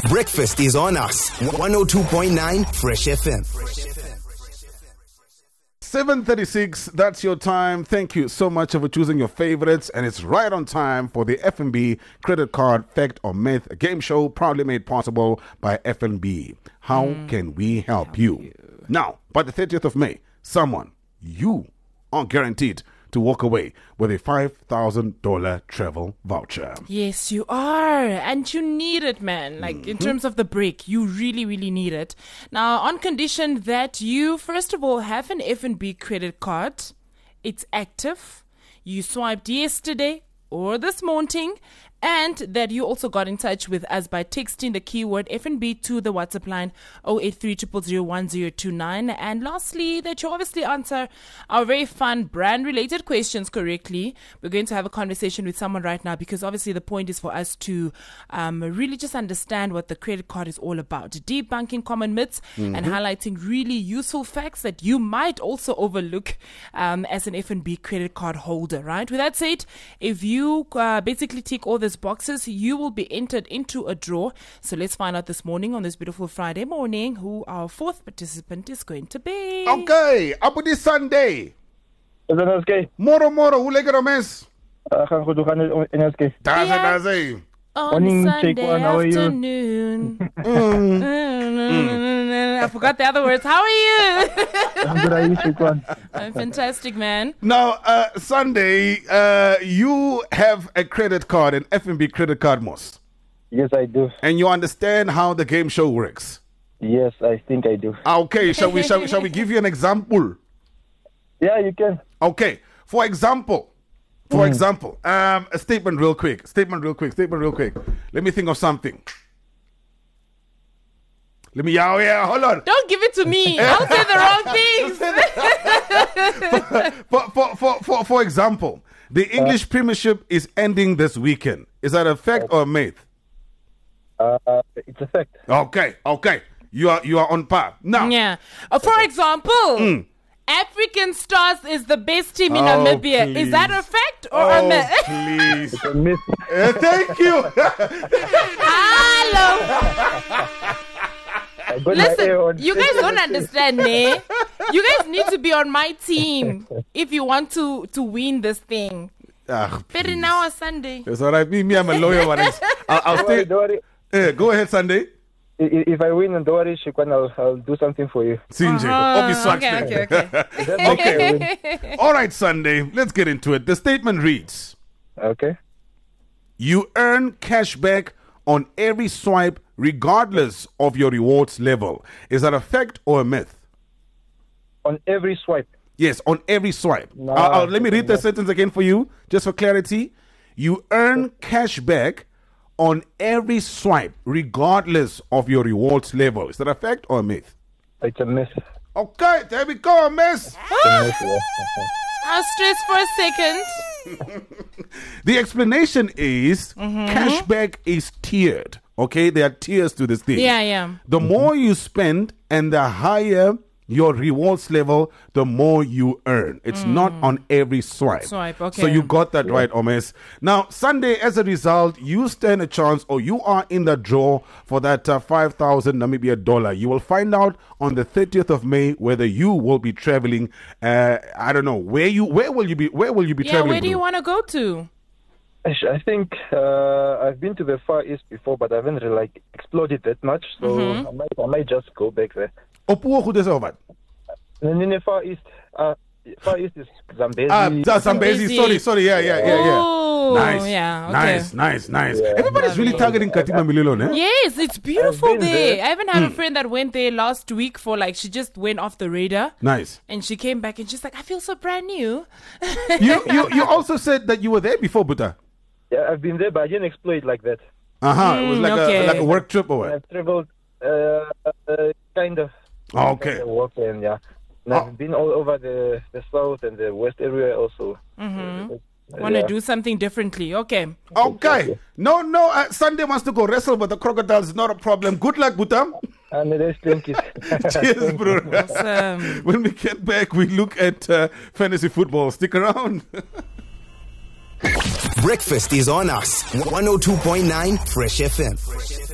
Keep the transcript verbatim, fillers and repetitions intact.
Breakfast is on us. one oh two point nine Fresh F M. seven thirty-six, that's your time. Thank you so much for choosing your favorites. And it's right on time for the F N B Credit Card Fact or Myth, a game show proudly made possible by F N B. How mm. can we help, help you? you? Now, by the thirtieth of May, someone, you, are guaranteed to walk away with a five thousand dollars travel voucher. Yes, you are. And you need it, man. Like, mm-hmm. in terms of the break, you really, really need it. Now, on condition that you, first of all, have an F N B credit card. It's active. You swiped yesterday or this morning. And that you also got in touch with us by texting the keyword F N B to the WhatsApp line zero eight three zero zero zero one zero two nine. And lastly, that you obviously answer our very fun brand-related questions correctly. We're going to have a conversation with someone right now because obviously the point is for us to um, really just understand what the credit card is all about. Debunking common myths mm-hmm. and highlighting really useful facts that you might also overlook um, as an F N B credit card holder, right? With that said, if you uh, basically tick all the boxes, you will be entered into a draw. So let's find out this morning on this beautiful Friday morning who our fourth participant is going to be. Okay, up this Sunday. Moro moro, who like a mess? On Sunday afternoon. mm. Mm. I forgot the other words. How are you? I'm good. Are you, I'm fantastic, man. Now, uh, Sunday, uh, you have a credit card, an F N B credit card, most. Yes, I do. And you understand how the game show works? Yes, I think I do. Okay, shall we, shall we, shall we give you an example? Yeah, you can. Okay, for example. For mm. example, um, a statement real quick, statement real quick, statement real quick. Let me think of something. Let me, yeah, yeah, hold on. Don't give it to me. I'll say the wrong things. for, for, for, for, for example, the English uh, Premiership is ending this weekend. Is that a fact uh, or a myth? Uh, it's a fact. Okay, okay. You are, you are on par. Now. Yeah. Uh, for example. Mm. African Stars is the best team in oh, Namibia. Please. Is that a fact or oh, a myth? Please. It's a myth. Uh, thank you. Hello. Listen, you guys don't understand, eh? You guys need to be on my team if you want to, to win this thing. Ah, But now on Sunday. That's all right. Me, me, I'm a lawyer. I'll, I'll stay. Uh, go ahead, Sunday. If I win, don't worry, Shikwan, I'll, I'll do something for you. Sinje, uh-huh. okay, okay, okay. okay. All right, Sunday, let's get into it. The statement reads, okay. You earn cash back on every swipe regardless of your rewards level. Is that a fact or a myth? On every swipe? Yes, on every swipe. No, uh, uh, let me read the sentence again for you, just for clarity. You earn cash back on every swipe, regardless of your rewards level. Is that a fact or a myth? It's a myth. Okay, there we go, a myth. I'll stress for a second. The explanation is mm-hmm. cashback is tiered. Okay, there are tiers to this thing. Yeah, yeah. The mm-hmm. more you spend and the higher your rewards level, the more you earn. It's mm. not on every swipe. Swipe, okay. So you got that yeah. right, Omes. Now, Sunday, as a result, you stand a chance or you are in the draw for that uh, five thousand Namibia dollar. You will find out on the thirtieth of May whether you will be traveling. Uh, I don't know. Where you? Where will you be? Where will you be yeah, traveling? Yeah, where do to? you want to go to? I think uh, I've been to the Far East before, but I haven't really like explored it that much. So mm-hmm. I might, I might just go back there. Opuo goed is over. In the Far East, uh, Far East is Zambezi. Ah, Zambezi. Sorry, sorry. Yeah, yeah, yeah, yeah. Oh, nice, yeah, okay. nice, nice, nice. Yeah. Everybody's really targeting Katima Mililo, eh? Yes, it's beautiful there. there. I even had mm. a friend that went there last week for like she just went off the radar. Nice. And she came back and she's like, I feel so brand new. you, you, you also said that you were there before, Buta. Yeah, I've been there, but I didn't explore it like that. Uh huh. Mm, it was like okay. a like a work trip or what? I've traveled, uh, uh, kind of. Oh, okay. Kind of walking, yeah. And oh. I've been all over the, the south and the west area also. Mm-hmm. Uh, Want to yeah. do something differently? Okay. Okay. No, no. Uh, Sunday wants to go wrestle with the crocodiles. Not a problem. Good luck, Butam. And the rest, thank you. Cheers, bro. Awesome. When we get back, we look at uh, fantasy football. Stick around. Breakfast is on us. one oh two point nine Fresh F M.